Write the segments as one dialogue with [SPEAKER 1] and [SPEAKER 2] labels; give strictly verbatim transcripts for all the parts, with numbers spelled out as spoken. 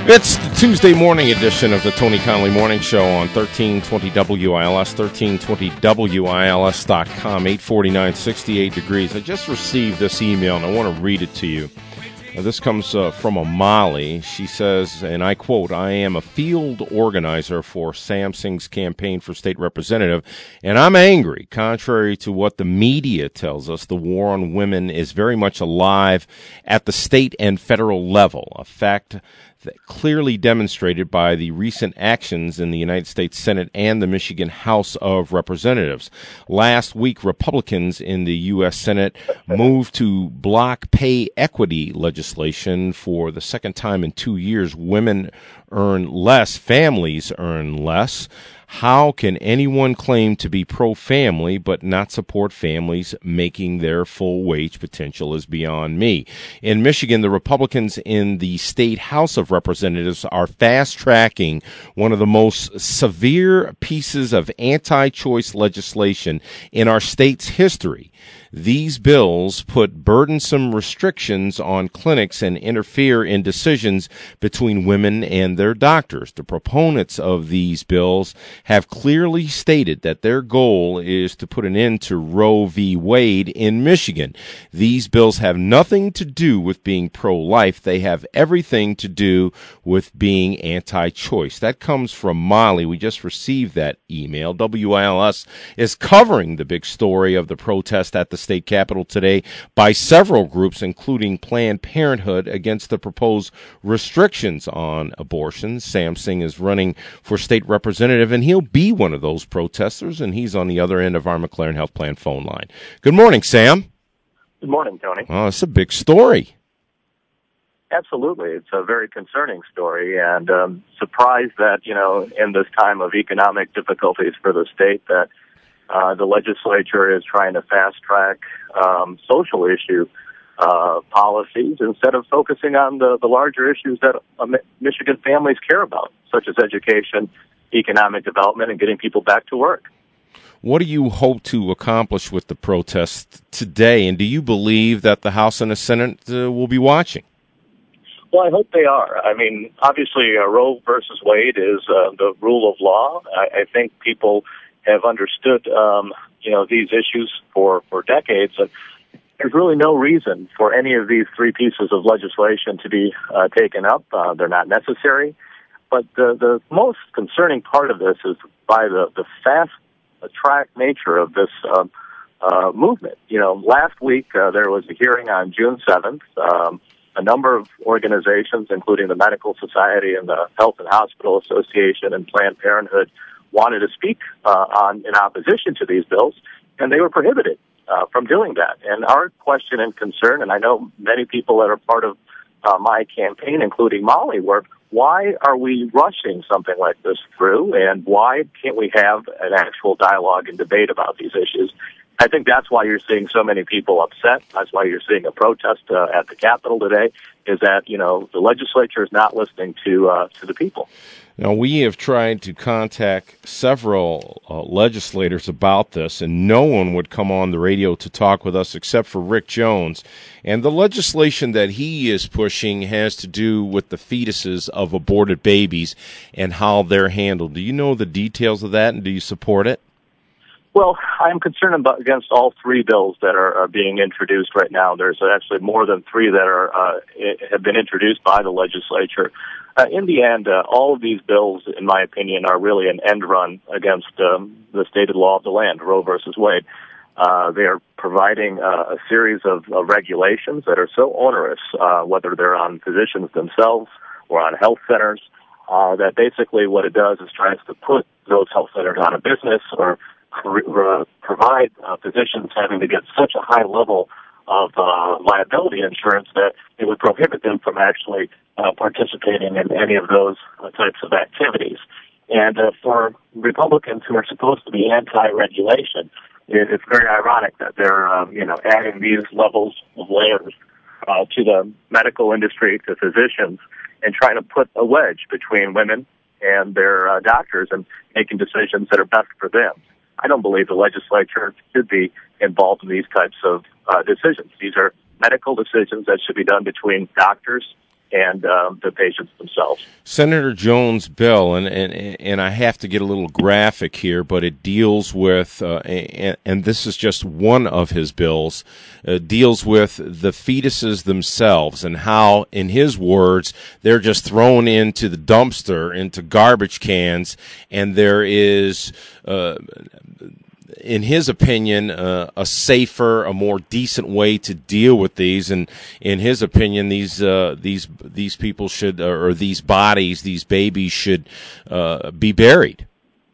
[SPEAKER 1] It's the Tuesday morning edition of the Tony Connolly Morning Show on thirteen twenty W I L S, thirteen twenty W I L S dot com, eight forty-nine, sixty-eight degrees. I just received this email, and I want to read it to you. Now, this comes uh, from a Molly. She says, and I quote, "I am a field organizer for Sam Singh's campaign for state representative, and I'm angry. Contrary to what the media tells us, the war on women is very much alive at the state and federal level, a fact that clearly demonstrated by the recent actions in the United States Senate and the Michigan House of Representatives. Last week, Republicans in the U S Senate moved to block pay equity legislation. For the second time in two years, women earn less, families earn less. How can anyone claim to be pro-family but not support families making their full wage potential is beyond me." In Michigan, the Republicans in the state House of Representatives are fast-tracking one of the most severe pieces of anti-choice legislation in our state's history. These bills put burdensome restrictions on clinics and interfere in decisions between women and their doctors. The proponents of these bills have clearly stated that their goal is to put an end to Roe v. Wade in Michigan. These bills have nothing to do with being pro-life. They have everything to do with being anti-choice. That comes from Molly. We just received that email. W I L S is covering the big story of the protest at the state capitol today by several groups, including Planned Parenthood, against the proposed restrictions on abortions. Sam Singh is running for state representative, and he'll be one of those protesters, and he's on the other end of our McLaren Health Plan phone line. Good morning, Sam.
[SPEAKER 2] Good morning, Tony.
[SPEAKER 1] Oh, it's a big story.
[SPEAKER 2] Absolutely. It's a very concerning story, and um, surprised that, you know, in this time of economic difficulties for the state, that Uh, the legislature is trying to fast-track um, social issue uh, policies instead of focusing on the, the larger issues that uh, Michigan families care about, such as education, economic development, and getting people back to work.
[SPEAKER 1] What do you hope to accomplish with the protest today, and do you believe that the House and the Senate uh, will be watching?
[SPEAKER 2] Well, I hope they are. I mean, obviously, uh, Roe versus Wade is uh, the rule of law. I, I think people have understood, um, you know, these issues for, for decades. And there's really no reason for any of these three pieces of legislation to be uh, taken up. Uh, they're not necessary. But the, the most concerning part of this is by the, the fast-track nature of this uh, uh, movement. You know, last week uh, there was a hearing on June seventh. Um, a number of organizations, including the Medical Society and the Health and Hospital Association and Planned Parenthood, wanted to speak uh, on in opposition to these bills, and they were prohibited uh, from doing that. And our question and concern, and I know many people that are part of uh, my campaign, including Molly, were, why are we rushing something like this through, and why can't we have an actual dialogue and debate about these issues? I think that's why you're seeing so many people upset. That's why you're seeing a protest uh, at the Capitol today, is that, you know, the legislature is not listening to uh, to the people.
[SPEAKER 1] Now, we have tried to contact several uh, legislators about this, and no one would come on the radio to talk with us except for Rick Jones. And the legislation that he is pushing has to do with the fetuses of aborted babies and how they're handled. Do you know the details of that, and do you support it?
[SPEAKER 2] Well, I'm concerned about against all three bills that are, are being introduced right now. There's actually more than three that are uh, have been introduced by the legislature. Uh, in the end, uh, all of these bills, in my opinion, are really an end run against um, the stated law of the land, Roe versus Wade. Uh, they are providing uh, a series of, of regulations that are so onerous, uh, whether they're on physicians themselves or on health centers, uh, that basically what it does is tries to put those health centers out of business or uh, provide uh, physicians having to get such a high level of uh, liability insurance that it would prohibit them from actually uh, participating in any of those uh, types of activities. And uh, for Republicans who are supposed to be anti-regulation, it, it's very ironic that they're, um, you know, adding these levels of layers uh, to the medical industry, to physicians, and trying to put a wedge between women and their uh, doctors and making decisions that are best for them. I don't believe the legislature should be involved in these types of uh, decisions. These are medical decisions that should be done between doctors and um, the patients themselves.
[SPEAKER 1] Senator Jones' bill, and, and and I have to get a little graphic here, but it deals with, uh, and, and this is just one of his bills, uh, deals with the fetuses themselves and how, in his words, they're just thrown into the dumpster, into garbage cans, and there is... Uh, in his opinion, uh, a safer, a more decent way to deal with these. And in his opinion, these uh, these these people should, or these bodies, these babies should uh, be buried.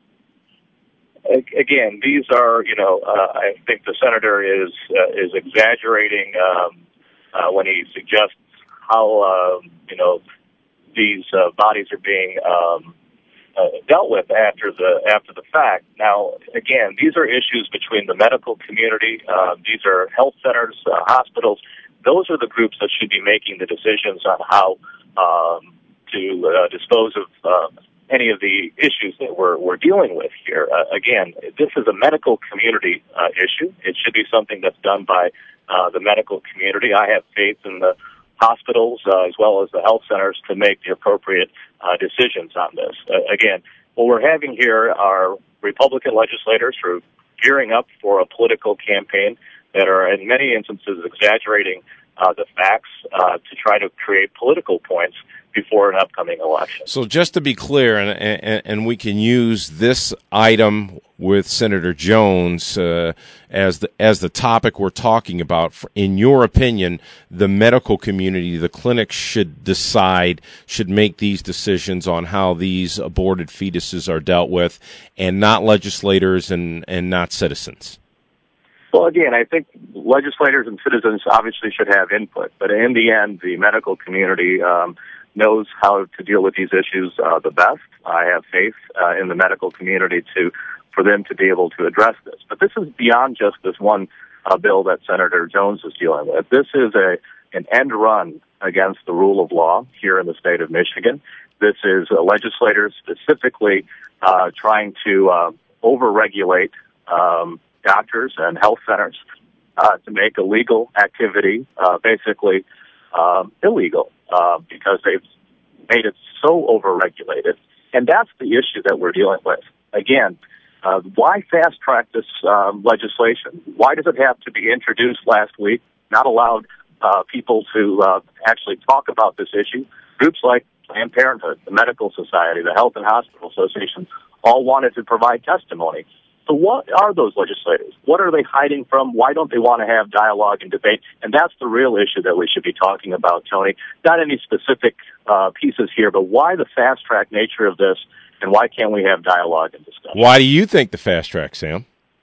[SPEAKER 2] Again, these are, you know, uh, I think the senator is uh, is exaggerating um, uh, when he suggests how, uh, you know, these uh, bodies are being um, Uh, dealt with after the after the fact. Now, again, these are issues between the medical community. Uh, these are health centers, uh, hospitals. Those are the groups that should be making the decisions on how um, to uh, dispose of uh, any of the issues that we're we're dealing with here. Uh, again, this is a medical community uh, issue. It should be something that's done by uh, the medical community. I have faith in the hospitals uh, as well as the health centers to make the appropriate uh, decisions on this. Uh, again, what we're having here are Republican legislators who are gearing up for a political campaign that are in many instances exaggerating uh, the facts uh, to try to create political points before an upcoming election.
[SPEAKER 1] So just to be clear, and, and, and we can use this item with Senator Jones uh, as the as the topic we're talking about. In your opinion, the medical community, the clinics should decide, should make these decisions on how these aborted fetuses are dealt with, and not legislators and, and not citizens.
[SPEAKER 2] Well, again, I think legislators and citizens obviously should have input, but in the end, the medical community um, knows how to deal with these issues uh, the best. I have faith uh, in the medical community to for them to be able to address this. But this is beyond just this one uh, bill that Senator Jones is dealing with. This is a an end run against the rule of law here in the state of Michigan. This is uh, legislators specifically uh, trying to uh, overregulate um, doctors and health centers uh, to make illegal activity uh, basically um, illegal uh, because they've made it so overregulated. And that's the issue that we're dealing with. Again, uh, why fast-track this um, legislation? Why does it have to be introduced last week, not allowed uh, people to uh, actually talk about this issue? Groups like Planned Parenthood, the Medical Society, the Health and Hospital Association all wanted to provide testimony. So what are those legislators? What are they hiding from? Why don't they want to have dialogue and debate? And that's the real issue that we should be talking about, Tony. Not any specific uh, pieces here, but why the fast-track nature of this, and why can't we have dialogue and discussion?
[SPEAKER 1] Why do you think the fast track, Sam?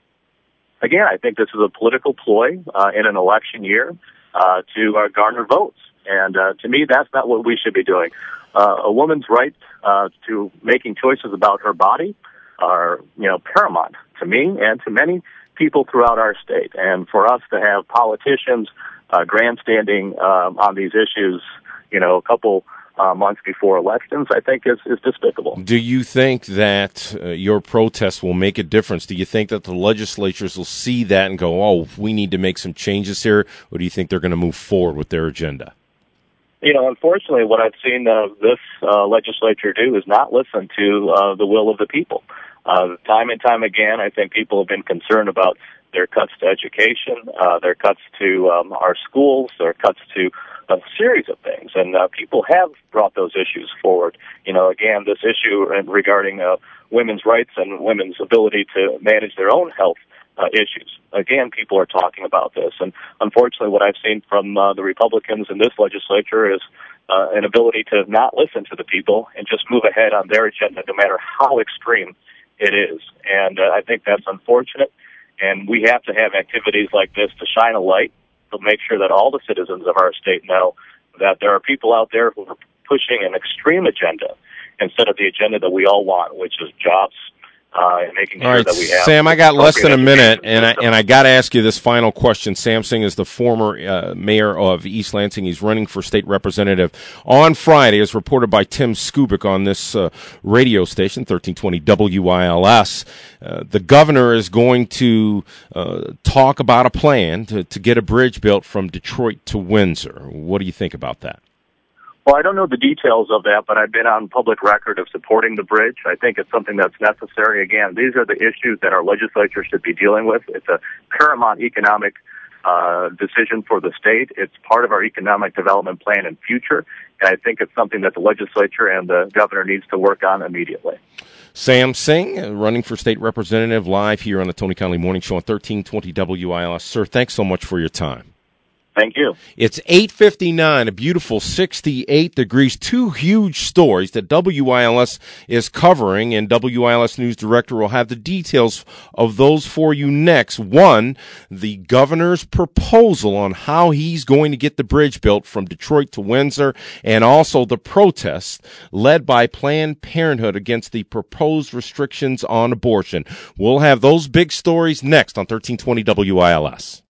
[SPEAKER 2] Again, I think this is a political ploy uh, in an election year uh, to uh, garner votes. And uh, to me, that's not what we should be doing. Uh, a woman's right uh, to making choices about her body are, you know, paramount to me and to many people throughout our state. And for us to have politicians uh, grandstanding um, on these issues, you know, a couple uh, months before elections, I think is, is despicable.
[SPEAKER 1] Do you think that uh, your protest will make a difference? Do you think that the legislatures will see that and go, oh, we need to make some changes here? Or do you think they're going to move forward with their agenda?
[SPEAKER 2] You know, unfortunately, what I've seen uh, this uh, legislature do is not listen to uh, the will of the people. Uh, time and time again, I think people have been concerned about their cuts to education, uh, their cuts to um, our schools, their cuts to a series of things. And uh, people have brought those issues forward. You know, again, this issue regarding uh, women's rights and women's ability to manage their own health uh, issues. Again, people are talking about this. And unfortunately, what I've seen from uh, the Republicans in this legislature is uh, an ability to not listen to the people and just move ahead on their agenda, no matter how extreme it is. And uh, I think that's unfortunate. And we have to have activities like this to shine a light, to make sure that all the citizens of our state know that there are people out there who are pushing an extreme agenda instead of the agenda that we all want, which is jobs, uh, and making sure
[SPEAKER 1] All right,
[SPEAKER 2] that we have.
[SPEAKER 1] Sam, I got less than a minute, and I, and I got to ask you this final question. Sam Singh is the former uh, mayor of East Lansing. He's running for state representative on Friday, as reported by Tim Skubic on this uh, radio station, thirteen twenty W I L S. Uh, the governor is going to uh, talk about a plan to, to get a bridge built from Detroit to Windsor. What do you think about that?
[SPEAKER 2] Well, I don't know the details of that, but I've been on public record of supporting the bridge. I think it's something that's necessary. Again, these are the issues that our legislature should be dealing with. It's a paramount economic uh, decision for the state. It's part of our economic development plan and future, and I think it's something that the legislature and the governor needs to work on immediately.
[SPEAKER 1] Sam Singh, running for state representative, live here on the Tony Conley Morning Show on thirteen twenty W I L S. Sir, thanks so much for your time.
[SPEAKER 2] Thank you.
[SPEAKER 1] It's eight fifty-nine, a beautiful sixty-eight degrees. Two huge stories that W I L S is covering, and W I L S News Director will have the details of those for you next. One, the governor's proposal on how he's going to get the bridge built from Detroit to Windsor, and also the protests led by Planned Parenthood against the proposed restrictions on abortion. We'll have those big stories next on thirteen twenty W I L S.